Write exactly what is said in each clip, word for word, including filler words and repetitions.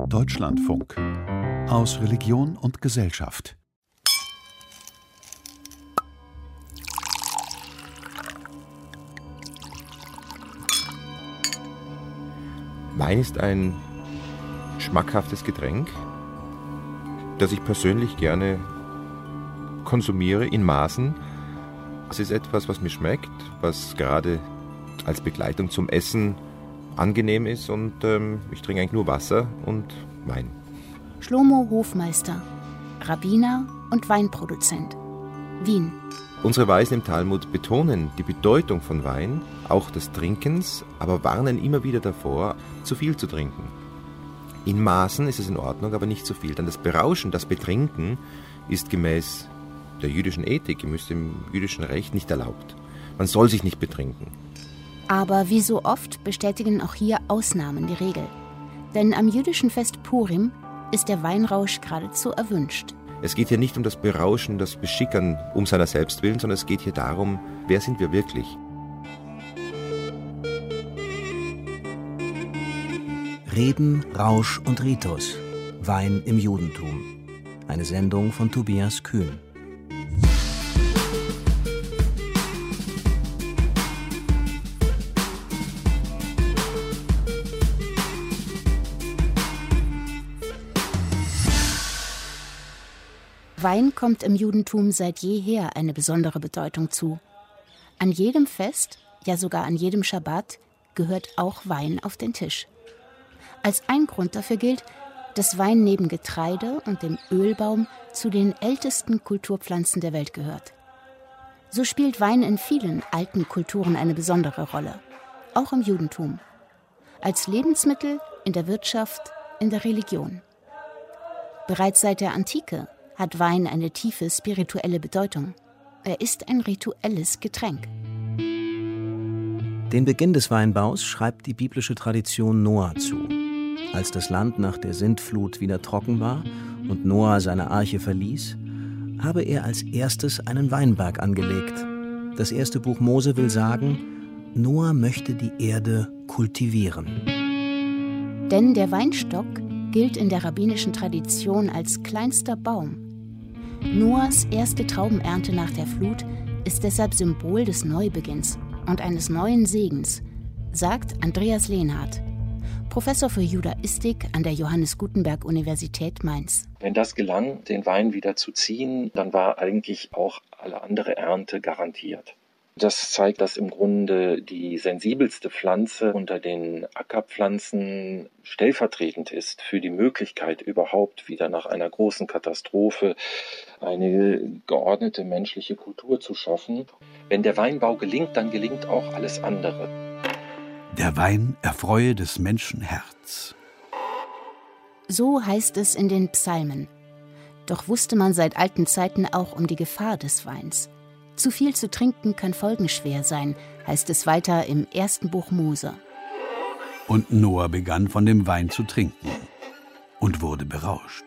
Deutschlandfunk. Aus Religion und Gesellschaft. Wein ist ein schmackhaftes Getränk, das ich persönlich gerne konsumiere in Maßen. Es ist etwas, was mir schmeckt, was gerade als Begleitung zum Essen angenehm ist, und ähm, ich trinke eigentlich nur Wasser und Wein. Shlomo Hofmeister, Rabbiner und Weinproduzent, Wien. Unsere Weisen im Talmud betonen die Bedeutung von Wein, auch des Trinkens, aber warnen immer wieder davor, zu viel zu trinken. In Maßen ist es in Ordnung, aber nicht zu viel. Denn das Berauschen, das Betrinken ist gemäß der jüdischen Ethik, im jüdischen Recht nicht erlaubt. Man soll sich nicht betrinken. Aber wie so oft bestätigen auch hier Ausnahmen die Regel. Denn am jüdischen Fest Purim ist der Weinrausch geradezu erwünscht. Es geht hier nicht um das Berauschen, das Beschickern um seiner selbst willen, sondern es geht hier darum, wer sind wir wirklich? Reden, Rausch und Ritus. Wein im Judentum. Eine Sendung von Tobias Kühn. Wein kommt im Judentum seit jeher eine besondere Bedeutung zu. An jedem Fest, ja sogar an jedem Schabbat, gehört auch Wein auf den Tisch. Als ein Grund dafür gilt, dass Wein neben Getreide und dem Ölbaum zu den ältesten Kulturpflanzen der Welt gehört. So spielt Wein in vielen alten Kulturen eine besondere Rolle, auch im Judentum. Als Lebensmittel, in der Wirtschaft, in der Religion. Bereits seit der Antike hat Wein eine tiefe spirituelle Bedeutung. Er ist ein rituelles Getränk. Den Beginn des Weinbaus schreibt die biblische Tradition Noah zu. Als das Land nach der Sintflut wieder trocken war und Noah seine Arche verließ, habe er als erstes einen Weinberg angelegt. Das erste Buch Mose will sagen, Noah möchte die Erde kultivieren. Denn der Weinstock gilt in der rabbinischen Tradition als kleinster Baum. Noahs erste Traubenernte nach der Flut ist deshalb Symbol des Neubeginns und eines neuen Segens, sagt Andreas Lehnhardt, Professor für Judaistik an der Johannes Gutenberg Universität Mainz. Wenn das gelang, den Wein wieder zu ziehen, dann war eigentlich auch alle andere Ernte garantiert. Das zeigt, dass im Grunde die sensibelste Pflanze unter den Ackerpflanzen stellvertretend ist für die Möglichkeit, überhaupt wieder nach einer großen Katastrophe eine geordnete menschliche Kultur zu schaffen. Wenn der Weinbau gelingt, dann gelingt auch alles andere. Der Wein erfreue des Menschen Herz. So heißt es in den Psalmen. Doch wusste man seit alten Zeiten auch um die Gefahr des Weins. Zu viel zu trinken kann folgenschwer sein, heißt es weiter im ersten Buch Mose. Und Noah begann von dem Wein zu trinken und wurde berauscht.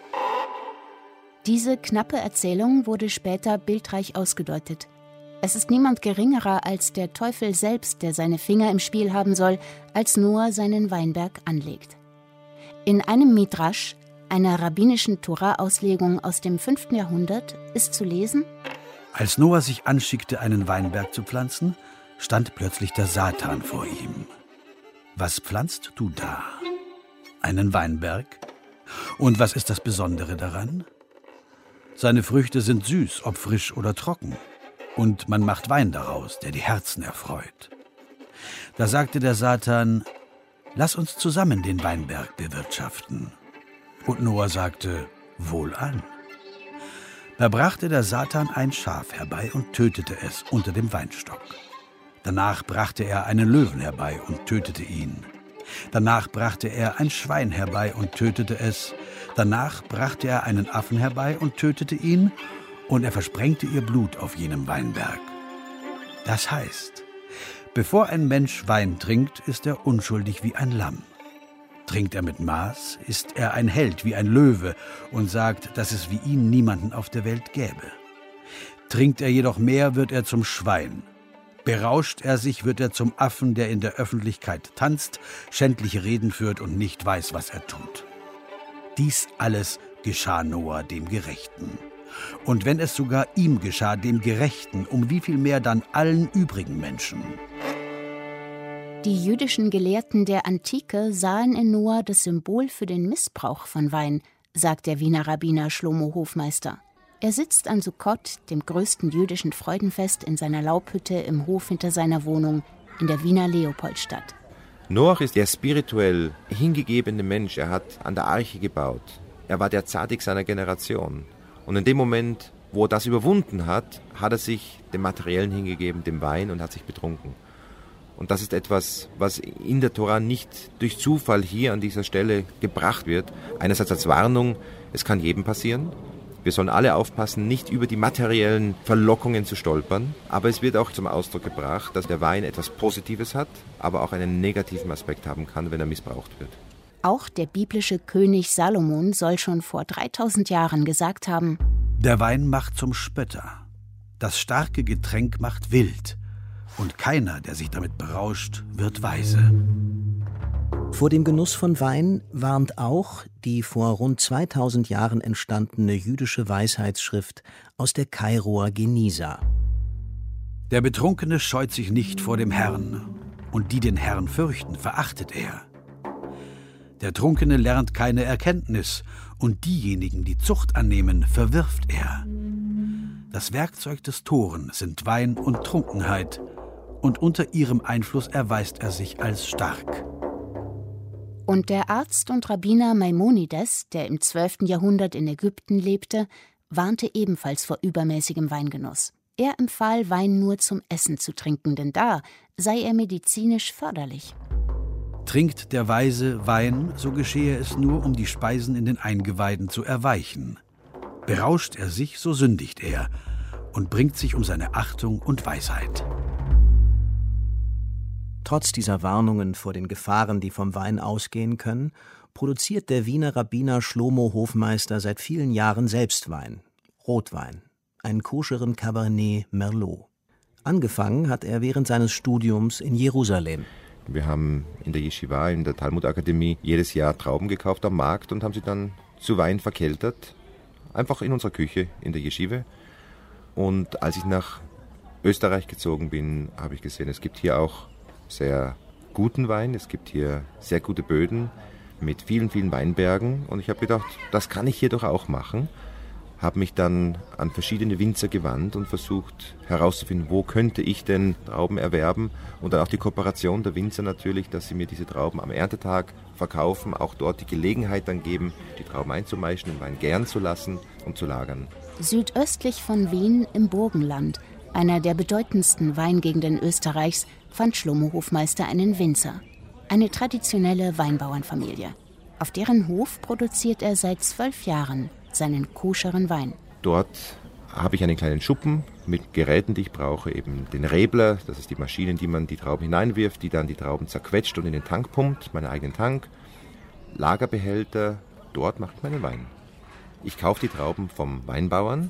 Diese knappe Erzählung wurde später bildreich ausgedeutet. Es ist niemand geringerer als der Teufel selbst, der seine Finger im Spiel haben soll, als Noah seinen Weinberg anlegt. In einem Midrasch, einer rabbinischen Tora-Auslegung aus dem fünften Jahrhundert, ist zu lesen: Als Noah sich anschickte, einen Weinberg zu pflanzen, stand plötzlich der Satan vor ihm. Was pflanzt du da? Einen Weinberg? Und was ist das Besondere daran? Seine Früchte sind süß, ob frisch oder trocken. Und man macht Wein daraus, der die Herzen erfreut. Da sagte der Satan: Lass uns zusammen den Weinberg bewirtschaften. Und Noah sagte: Wohlan. Da brachte der Satan ein Schaf herbei und tötete es unter dem Weinstock. Danach brachte er einen Löwen herbei und tötete ihn. Danach brachte er ein Schwein herbei und tötete es. Danach brachte er einen Affen herbei und tötete ihn. Und er versprengte ihr Blut auf jenem Weinberg. Das heißt, bevor ein Mensch Wein trinkt, ist er unschuldig wie ein Lamm. Trinkt er mit Maß, ist er ein Held wie ein Löwe und sagt, dass es wie ihn niemanden auf der Welt gäbe. Trinkt er jedoch mehr, wird er zum Schwein. Berauscht er sich, wird er zum Affen, der in der Öffentlichkeit tanzt, schändliche Reden führt und nicht weiß, was er tut. Dies alles geschah Noah dem Gerechten. Und wenn es sogar ihm geschah, dem Gerechten, um wie viel mehr dann allen übrigen Menschen. Die jüdischen Gelehrten der Antike sahen in Noah das Symbol für den Missbrauch von Wein, sagt der Wiener Rabbiner Shlomo Hofmeister. Er sitzt an Sukkot, dem größten jüdischen Freudenfest, in seiner Laubhütte im Hof hinter seiner Wohnung in der Wiener Leopoldstadt. Noach ist der spirituell hingegebene Mensch. Er hat an der Arche gebaut. Er war der Zadik seiner Generation. Und in dem Moment, wo er das überwunden hat, hat er sich dem Materiellen hingegeben, dem Wein, und hat sich betrunken. Und das ist etwas, was in der Tora nicht durch Zufall hier an dieser Stelle gebracht wird. Einerseits als Warnung, es kann jedem passieren. Wir sollen alle aufpassen, nicht über die materiellen Verlockungen zu stolpern. Aber es wird auch zum Ausdruck gebracht, dass der Wein etwas Positives hat, aber auch einen negativen Aspekt haben kann, wenn er missbraucht wird. Auch der biblische König Salomon soll schon vor dreitausend Jahren gesagt haben: Der Wein macht zum Spötter, das starke Getränk macht wild, und keiner, der sich damit berauscht, wird weise. Vor dem Genuss von Wein warnt auch die vor rund zweitausend Jahren entstandene jüdische Weisheitsschrift aus der Kairoer Genisa. Der Betrunkene scheut sich nicht vor dem Herrn, und die den Herrn fürchten, verachtet er. Der Trunkene lernt keine Erkenntnis, und diejenigen, die Zucht annehmen, verwirft er. Das Werkzeug des Toren sind Wein und Trunkenheit, und unter ihrem Einfluss erweist er sich als stark. Und der Arzt und Rabbiner Maimonides, der im zwölften Jahrhundert in Ägypten lebte, warnte ebenfalls vor übermäßigem Weingenuss. Er empfahl, Wein nur zum Essen zu trinken, denn da sei er medizinisch förderlich. Trinkt der Weise Wein, so geschehe es nur, um die Speisen in den Eingeweiden zu erweichen. Berauscht er sich, so sündigt er und bringt sich um seine Achtung und Weisheit. Trotz dieser Warnungen vor den Gefahren, die vom Wein ausgehen können, produziert der Wiener Rabbiner Shlomo Hofmeister seit vielen Jahren selbst Wein, Rotwein, einen koscheren Cabernet Merlot. Angefangen hat er während seines Studiums in Jerusalem. Wir haben in der Yeshiva, in der Talmud-Akademie, jedes Jahr Trauben gekauft am Markt und haben sie dann zu Wein verkeltert, einfach in unserer Küche in der Yeshiva. Und als ich nach Österreich gezogen bin, habe ich gesehen, es gibt hier auch sehr guten Wein, es gibt hier sehr gute Böden mit vielen, vielen Weinbergen, und ich habe gedacht, das kann ich hier doch auch machen. Habe mich dann an verschiedene Winzer gewandt und versucht herauszufinden, wo könnte ich denn Trauben erwerben, und dann auch die Kooperation der Winzer natürlich, dass sie mir diese Trauben am Erntetag verkaufen, auch dort die Gelegenheit dann geben, die Trauben einzumeischen, den Wein gären zu lassen und zu lagern. Südöstlich von Wien im Burgenland, einer der bedeutendsten Weingegenden Österreichs, fand Shlomo Hofmeister einen Winzer, eine traditionelle Weinbauernfamilie. Auf deren Hof produziert er seit zwölf Jahren seinen koscheren Wein. Dort habe ich einen kleinen Schuppen mit Geräten, die ich brauche, eben den Rebler, das ist die Maschine, in die man die Trauben hineinwirft, die dann die Trauben zerquetscht und in den Tank pumpt, meinen eigenen Tank, Lagerbehälter, dort mache ich meinen Wein. Ich kaufe die Trauben vom Weinbauern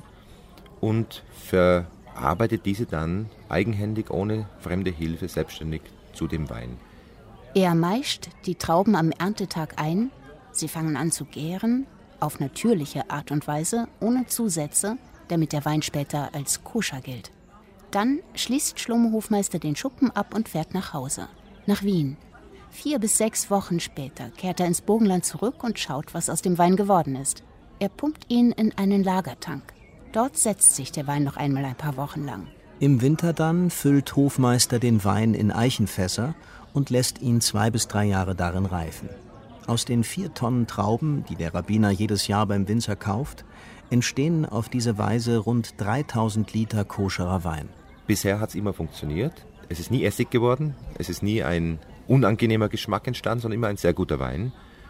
und verarbeite diese dann eigenhändig, ohne fremde Hilfe, selbstständig zu dem Wein. Er meischt die Trauben am Erntetag ein, sie fangen an zu gären, auf natürliche Art und Weise, ohne Zusätze, damit der Wein später als koscher gilt. Dann schließt Shlomo Hofmeister den Schuppen ab und fährt nach Hause, nach Wien. Vier bis sechs Wochen später kehrt er ins Burgenland zurück und schaut, was aus dem Wein geworden ist. Er pumpt ihn in einen Lagertank. Dort setzt sich der Wein noch einmal ein paar Wochen lang. Im Winter dann füllt Hofmeister den Wein in Eichenfässer und lässt ihn zwei bis drei Jahre darin reifen. Aus den vier Tonnen Trauben, die der Rabbiner jedes Jahr beim Winzer kauft, entstehen auf diese Weise rund dreitausend Liter koscherer Wein. Bisher hat es immer funktioniert. Es ist nie Essig geworden, es ist nie ein unangenehmer Geschmack entstanden, sondern immer ein sehr guter Wein,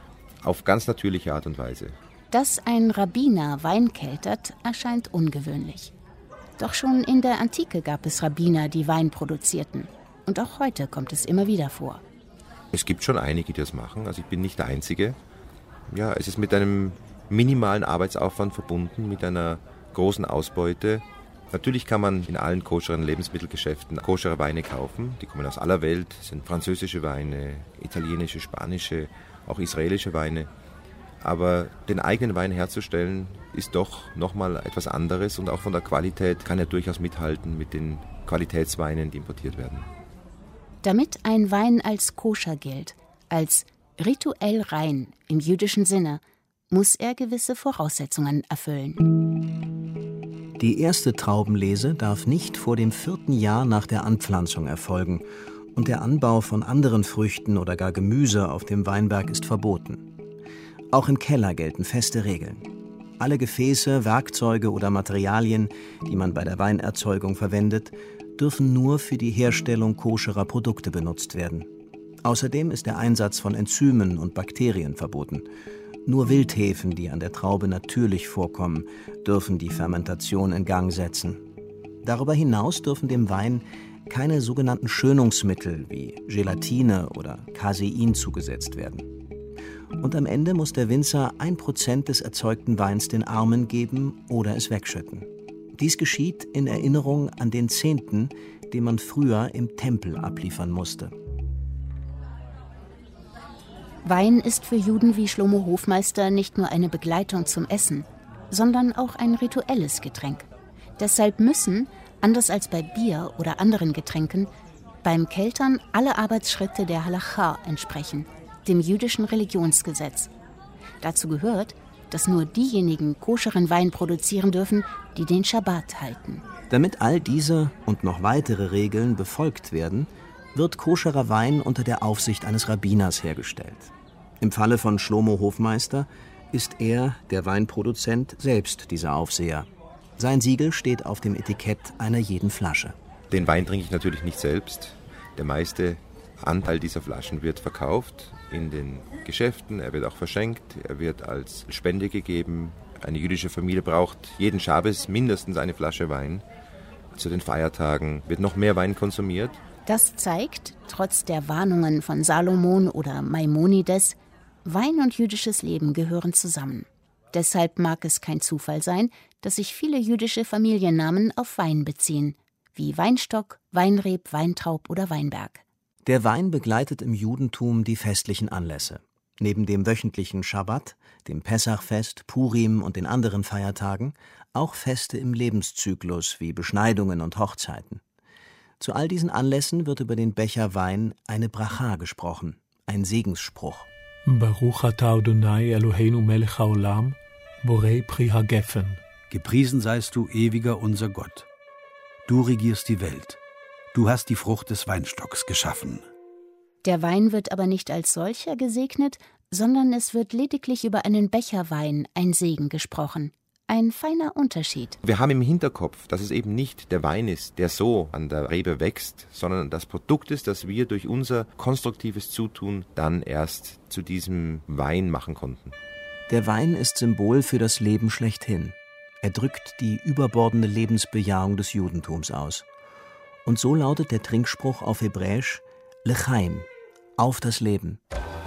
auf ganz natürliche Art und Weise. Dass ein Rabbiner Wein keltert, erscheint ungewöhnlich. Doch schon in der Antike gab es Rabbiner, die Wein produzierten. Und auch heute kommt es immer wieder vor. Es gibt schon einige, die das machen. Also ich bin nicht der Einzige. Ja, es ist mit einem minimalen Arbeitsaufwand verbunden, mit einer großen Ausbeute. Natürlich kann man in allen koscheren Lebensmittelgeschäften koschere Weine kaufen. Die kommen aus aller Welt, es sind französische Weine, italienische, spanische, auch israelische Weine. aber den eigenen Wein herzustellen, ist doch nochmal etwas anderes und auch von der Qualität kann er durchaus mithalten mit den Qualitätsweinen, die importiert werden. Damit ein Wein als koscher gilt, als rituell rein im jüdischen Sinne, muss er gewisse Voraussetzungen erfüllen. Die erste Traubenlese darf nicht vor dem vierten Jahr nach der Anpflanzung erfolgen und der Anbau von anderen Früchten oder gar Gemüse auf dem Weinberg ist verboten. Auch im Keller gelten feste Regeln. Alle Gefäße, Werkzeuge oder Materialien, die man bei der Weinerzeugung verwendet, dürfen nur für die Herstellung koscherer Produkte benutzt werden. Außerdem ist der Einsatz von Enzymen und Bakterien verboten. Nur Wildhefen, die an der Traube natürlich vorkommen, dürfen die Fermentation in Gang setzen. Darüber hinaus dürfen dem Wein keine sogenannten Schönungsmittel wie Gelatine oder Casein zugesetzt werden. Und am Ende muss der Winzer ein Prozent des erzeugten Weins den Armen geben oder es wegschütten. Dies geschieht in Erinnerung an den Zehnten, den man früher im Tempel abliefern musste. Wein ist für Juden wie Shlomo Hofmeister nicht nur eine Begleitung zum Essen, sondern auch ein rituelles Getränk. Deshalb müssen, anders als bei Bier oder anderen Getränken, beim Keltern alle Arbeitsschritte der Halacha entsprechen, dem jüdischen Religionsgesetz. Dazu gehört, dass nur diejenigen koscheren Wein produzieren dürfen, die den Schabbat halten. Damit all diese und noch weitere Regeln befolgt werden, wird koscherer Wein unter der Aufsicht eines Rabbiners hergestellt. Im Falle von Shlomo Hofmeister ist er, der Weinproduzent, selbst dieser Aufseher. Sein Siegel steht auf dem Etikett einer jeden Flasche. Den Wein trinke ich natürlich nicht selbst. Der meiste Anteil dieser Flaschen wird verkauft in den Geschäften, er wird auch verschenkt, er wird als Spende gegeben. Eine jüdische Familie braucht jeden Schabes mindestens eine Flasche Wein. Zu den Feiertagen wird noch mehr Wein konsumiert. Das zeigt, trotz der Warnungen von Salomon oder Maimonides, Wein und jüdisches Leben gehören zusammen. Deshalb mag es kein Zufall sein, dass sich viele jüdische Familiennamen auf Wein beziehen, wie Weinstock, Weinreb, Weintraub oder Weinberg. Der Wein begleitet im Judentum die festlichen Anlässe. Neben dem wöchentlichen Schabbat, dem Pessachfest, Purim und den anderen Feiertagen auch Feste im Lebenszyklus wie Beschneidungen und Hochzeiten. Zu all diesen Anlässen wird über den Becher Wein eine Bracha gesprochen, ein Segensspruch. Baruch atah Adonai Eloheinu melech haolam, borei pri hagefen. Gepriesen seist du, ewiger unser Gott. Du regierst die Welt. Du hast die Frucht des Weinstocks geschaffen. Der Wein wird aber nicht als solcher gesegnet, sondern es wird lediglich über einen Becher Wein ein Segen gesprochen. Ein feiner Unterschied. Wir haben im Hinterkopf, dass es eben nicht der Wein ist, der so an der Rebe wächst, sondern das Produkt ist, das wir durch unser konstruktives Zutun dann erst zu diesem Wein machen konnten. Der Wein ist Symbol für das Leben schlechthin. Er drückt die überbordende Lebensbejahung des Judentums aus. Und so lautet der Trinkspruch auf Hebräisch Lechaim, auf das Leben.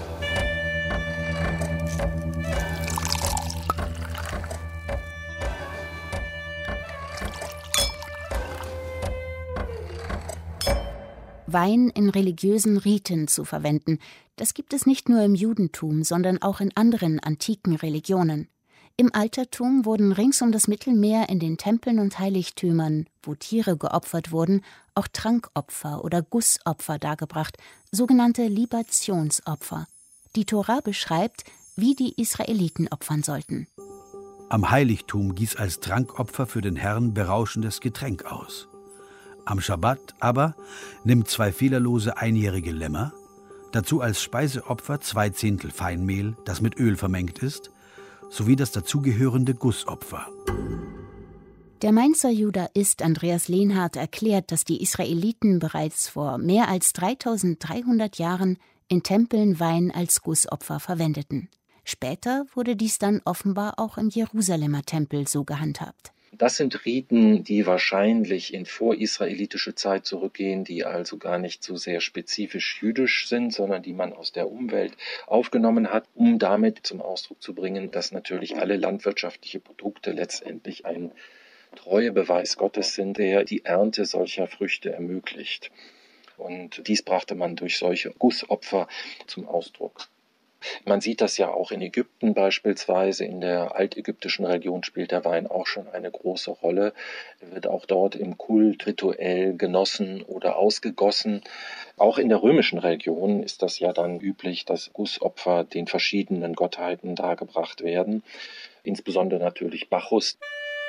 Wein in religiösen Riten zu verwenden, das gibt es nicht nur im Judentum, sondern auch in anderen antiken Religionen. Im Altertum wurden rings um das Mittelmeer in den Tempeln und Heiligtümern, wo Tiere geopfert wurden, auch Trankopfer oder Gussopfer dargebracht, sogenannte Libationsopfer. Die Tora beschreibt, wie die Israeliten opfern sollten. Am Heiligtum gieß als Trankopfer für den Herrn berauschendes Getränk aus. Am Schabbat aber nimmt zwei fehlerlose einjährige Lämmer, dazu als Speiseopfer zwei Zehntel Feinmehl, das mit Öl vermengt ist, sowie das dazugehörende Gussopfer. Der Mainzer Judaist Andreas Lehnhardt erklärt, dass die Israeliten bereits vor mehr als dreitausenddreihundert Jahren in Tempeln Wein als Gussopfer verwendeten. Später wurde dies dann offenbar auch im Jerusalemer Tempel so gehandhabt. Das sind Riten, die wahrscheinlich in vorisraelitische Zeit zurückgehen, die also gar nicht so sehr spezifisch jüdisch sind, sondern die man aus der Umwelt aufgenommen hat, um damit zum Ausdruck zu bringen, dass natürlich alle landwirtschaftliche Produkte letztendlich ein Treuebeweis Gottes sind, der die Ernte solcher Früchte ermöglicht. Und dies brachte man durch solche Gussopfer zum Ausdruck. Man sieht das ja auch in Ägypten beispielsweise. In der altägyptischen Religion spielt der Wein auch schon eine große Rolle. Er wird auch dort im Kult rituell genossen oder ausgegossen. Auch in der römischen Religion ist das ja dann üblich, dass Gussopfer den verschiedenen Gottheiten dargebracht werden. Insbesondere natürlich Bacchus.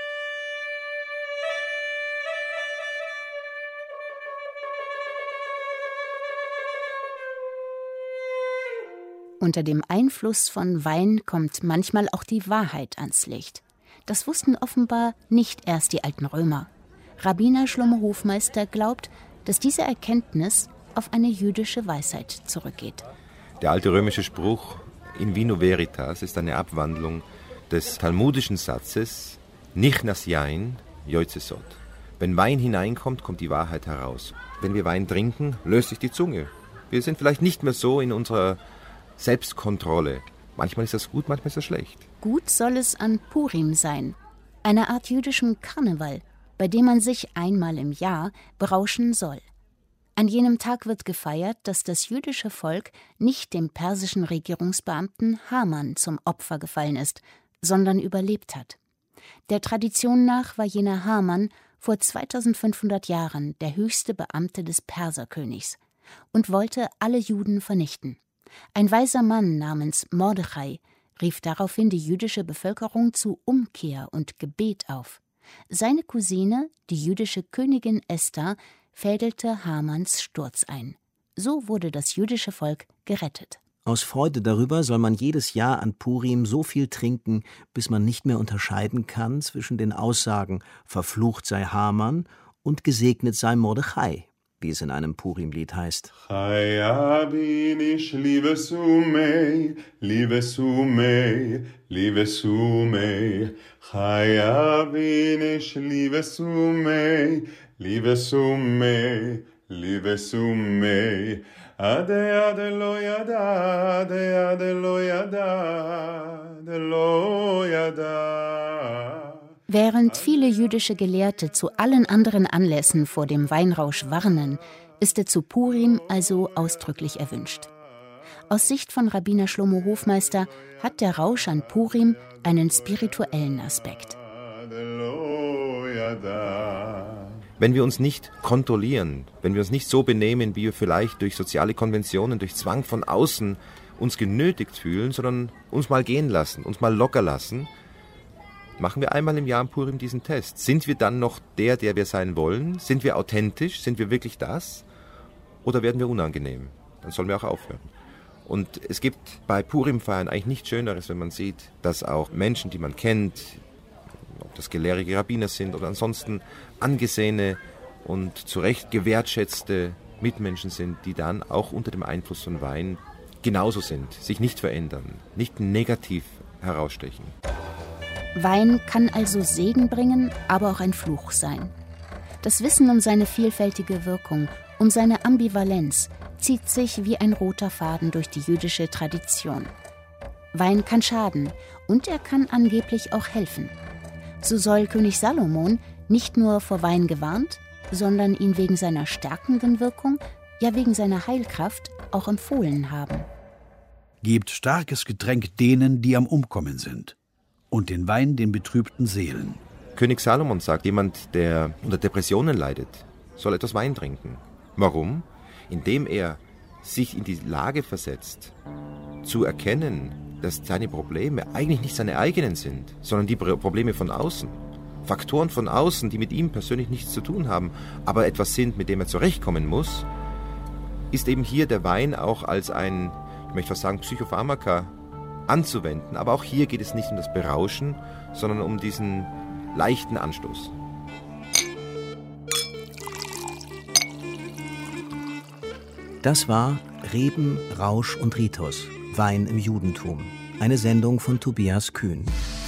Unter dem Einfluss von Wein kommt manchmal auch die Wahrheit ans Licht. Das wussten offenbar nicht erst die alten Römer. Rabbiner Shlomo Hofmeister glaubt, dass diese Erkenntnis auf eine jüdische Weisheit zurückgeht. Der alte römische Spruch in vino veritas ist eine Abwandlung des talmudischen Satzes Nich nas yain yoitze sod. Wenn Wein hineinkommt, kommt die Wahrheit heraus. Wenn wir Wein trinken, löst sich die Zunge. Wir sind vielleicht nicht mehr so in unserer Selbstkontrolle. Manchmal ist das gut, manchmal ist das schlecht. Gut soll es an Purim sein, einer Art jüdischem Karneval, bei dem man sich einmal im Jahr berauschen soll. An jenem Tag wird gefeiert, dass das jüdische Volk nicht dem persischen Regierungsbeamten Haman zum Opfer gefallen ist, sondern überlebt hat. Der Tradition nach war jener Haman vor zweitausendfünfhundert Jahren der höchste Beamte des Perserkönigs und wollte alle Juden vernichten. Ein weiser Mann namens Mordechai rief daraufhin die jüdische Bevölkerung zu Umkehr und Gebet auf. Seine Cousine, die jüdische Königin Esther, fädelte Hamans Sturz ein. So wurde das jüdische Volk gerettet. Aus Freude darüber soll man jedes Jahr an Purim so viel trinken, bis man nicht mehr unterscheiden kann zwischen den Aussagen »Verflucht sei Haman« und »Gesegnet sei Mordechai«, wie es in einem Purim-Lied heißt. Während viele jüdische Gelehrte zu allen anderen Anlässen vor dem Weinrausch warnen, ist er zu Purim also ausdrücklich erwünscht. Aus Sicht von Rabbiner Shlomo Hofmeister hat der Rausch an Purim einen spirituellen Aspekt. Wenn wir uns nicht kontrollieren, wenn wir uns nicht so benehmen, wie wir vielleicht durch soziale Konventionen, durch Zwang von außen uns genötigt fühlen, sondern uns mal gehen lassen, uns mal locker lassen, machen wir einmal im Jahr am Purim diesen Test. Sind wir dann noch der, der wir sein wollen? Sind wir authentisch? Sind wir wirklich das? Oder werden wir unangenehm? Dann sollen wir auch aufhören. Und es gibt bei Purim-Feiern eigentlich nichts Schöneres, wenn man sieht, dass auch Menschen, die man kennt, ob das gelehrige Rabbiner sind oder ansonsten angesehene und zu Recht gewertschätzte Mitmenschen sind, die dann auch unter dem Einfluss von Wein genauso sind, sich nicht verändern, nicht negativ herausstechen. Wein kann also Segen bringen, aber auch ein Fluch sein. Das Wissen um seine vielfältige Wirkung, um seine Ambivalenz, zieht sich wie ein roter Faden durch die jüdische Tradition. Wein kann schaden und er kann angeblich auch helfen. So soll König Salomon nicht nur vor Wein gewarnt, sondern ihn wegen seiner stärkenden Wirkung, ja wegen seiner Heilkraft auch empfohlen haben. Gebt starkes Getränk denen, die am Umkommen sind, und den Wein den betrübten Seelen. König Salomon sagt, jemand, der unter Depressionen leidet, soll etwas Wein trinken. Warum? Indem er sich in die Lage versetzt, zu erkennen, dass seine Probleme eigentlich nicht seine eigenen sind, sondern die Probleme von außen. Faktoren von außen, die mit ihm persönlich nichts zu tun haben, aber etwas sind, mit dem er zurechtkommen muss, ist eben hier der Wein auch als ein, ich möchte fast sagen, Psychopharmaka anzuwenden. Aber auch hier geht es nicht um das Berauschen, sondern um diesen leichten Anstoß. Das war Reben, Rausch und Ritus, Wein im Judentum. Eine Sendung von Tobias Kühn.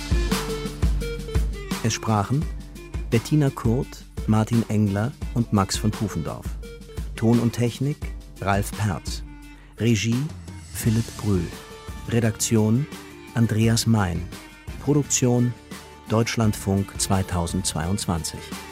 Es sprachen Bettina Kurt, Martin Engler und Max von Pufendorf. Ton und Technik Ralf Perz. Regie Philipp Brühl. Redaktion Andreas Mein. Produktion Deutschlandfunk zweitausendzweiundzwanzig.